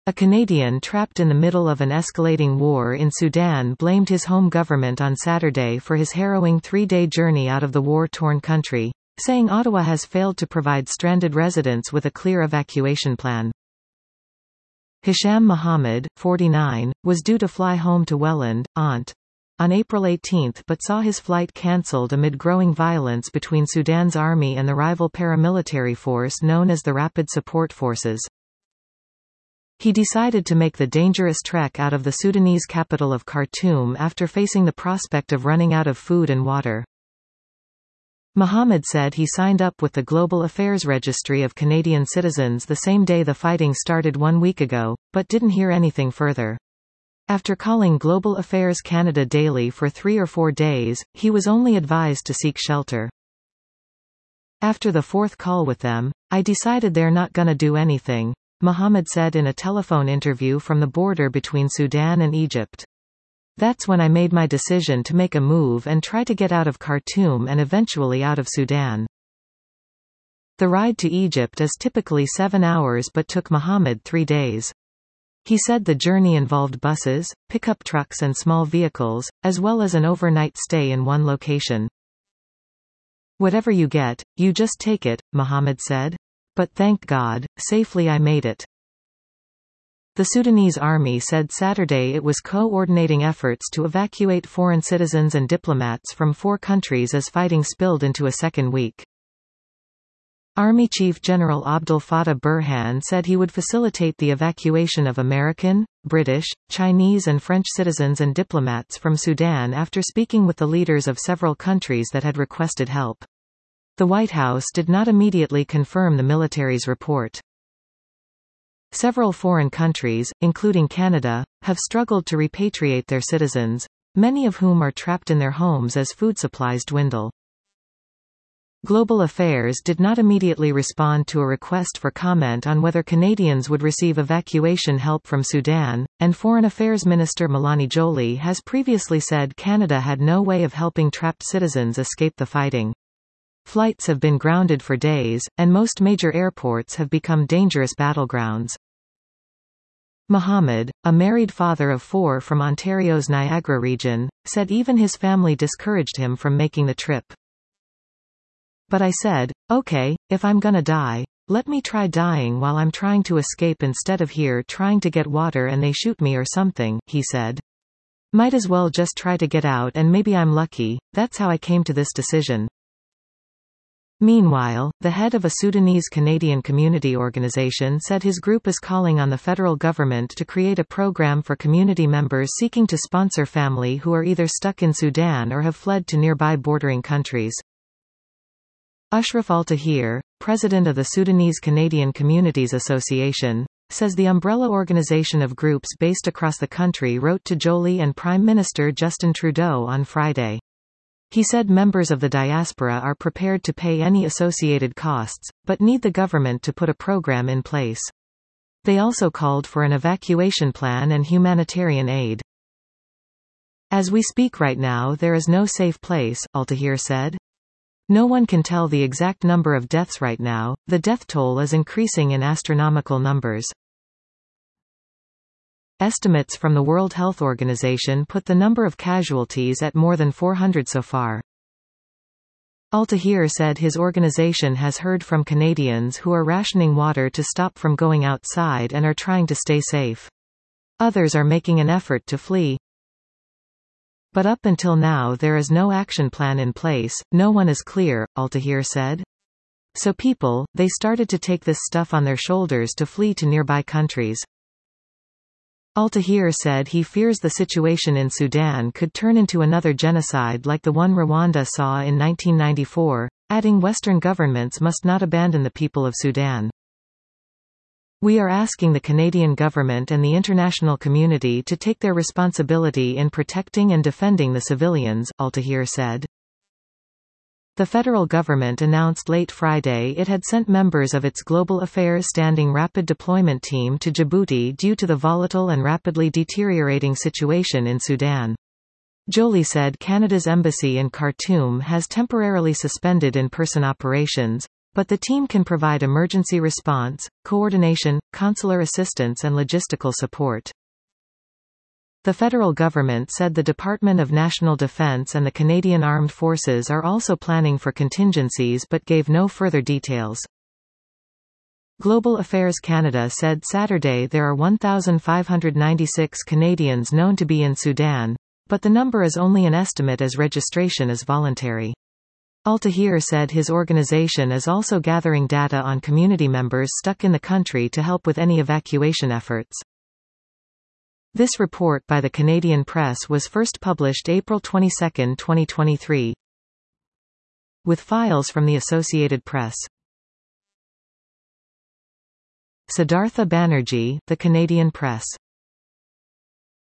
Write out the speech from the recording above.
A Canadian trapped in the middle of an escalating war in Sudan blamed his home government on Saturday for his harrowing 3-day journey out of the war-torn country, saying Ottawa has failed to provide stranded residents with a clear evacuation plan. Hisham Mohammed, 49, was due to fly home to Welland, Ont, on April 18 but saw his flight cancelled amid growing violence between Sudan's army and the rival paramilitary force known as the Rapid Support Forces. He decided to make the dangerous trek out of the Sudanese capital of Khartoum after facing the prospect of running out of food and water. Mohammed said he signed up with the Global Affairs Registry of Canadian Citizens the same day the fighting started 1 week ago, but didn't hear anything further. After calling Global Affairs Canada daily for 3 or 4 days, he was only advised to seek shelter. After the 4th call with them, I decided they're not gonna do anything, Mohammed said in a telephone interview from the border between Sudan and Egypt. That's when I made my decision to make a move and try to get out of Khartoum and eventually out of Sudan. The ride to Egypt is typically 7 hours but took Mohammed 3 days. He said the journey involved buses, pickup trucks and small vehicles, as well as an overnight stay in one location. Whatever you get, you just take it, Mohammed said. But thank God, safely I made it. The Sudanese army said Saturday it was coordinating efforts to evacuate foreign citizens and diplomats from 4 countries as fighting spilled into a second week. Army Chief General Abdel Fattah Burhan said he would facilitate the evacuation of American, British, Chinese and French citizens and diplomats from Sudan after speaking with the leaders of several countries that had requested help. The White House did not immediately confirm the military's report. Several foreign countries, including Canada, have struggled to repatriate their citizens, many of whom are trapped in their homes as food supplies dwindle. Global Affairs did not immediately respond to a request for comment on whether Canadians would receive evacuation help from Sudan, and Foreign Affairs Minister Mélanie Joly has previously said Canada had no way of helping trapped citizens escape the fighting. Flights have been grounded for days, and most major airports have become dangerous battlegrounds. Mohammed, a married father of 4 from Ontario's Niagara region, said even his family discouraged him from making the trip. But I said, okay, if I'm gonna die, let me try dying while I'm trying to escape instead of here trying to get water and they shoot me or something, he said. Might as well just try to get out and maybe I'm lucky. That's how I came to this decision. Meanwhile, the head of a Sudanese Canadian community organization said his group is calling on the federal government to create a program for community members seeking to sponsor family who are either stuck in Sudan or have fled to nearby bordering countries. Ashraf Al-Tahir, president of the Sudanese Canadian Communities Association, says the umbrella organization of groups based across the country wrote to Joly and Prime Minister Justin Trudeau on Friday. He said members of the diaspora are prepared to pay any associated costs, but need the government to put a program in place. They also called for an evacuation plan and humanitarian aid. As we speak right now there is no safe place, Al-Tahir said. No one can tell the exact number of deaths right now. The death toll is increasing in astronomical numbers. Estimates from the World Health Organization put the number of casualties at more than 400 so far. Al-Tahir said his organization has heard from Canadians who are rationing water to stop from going outside and are trying to stay safe. Others are making an effort to flee. But up until now there is no action plan in place, no one is clear, Al-Tahir said. So people, they started to take this stuff on their shoulders to flee to nearby countries. Al-Tahir said he fears the situation in Sudan could turn into another genocide like the one Rwanda saw in 1994, adding Western governments must not abandon the people of Sudan. We are asking the Canadian government and the international community to take their responsibility in protecting and defending the civilians, Al-Tahir said. The federal government announced late Friday it had sent members of its Global Affairs Standing Rapid Deployment Team to Djibouti due to the volatile and rapidly deteriorating situation in Sudan. Joly said Canada's embassy in Khartoum has temporarily suspended in-person operations, But the team can provide emergency response, coordination, consular assistance and logistical support. The federal government said the Department of National Defense and the Canadian Armed Forces are also planning for contingencies but gave no further details. Global Affairs Canada said Saturday there are 1,596 Canadians known to be in Sudan, but the number is only an estimate as registration is voluntary. Al-Tahir said his organization is also gathering data on community members stuck in the country to help with any evacuation efforts. This report by the Canadian Press was first published April 22, 2023. With files from the Associated Press. Siddhartha Banerjee, The Canadian Press.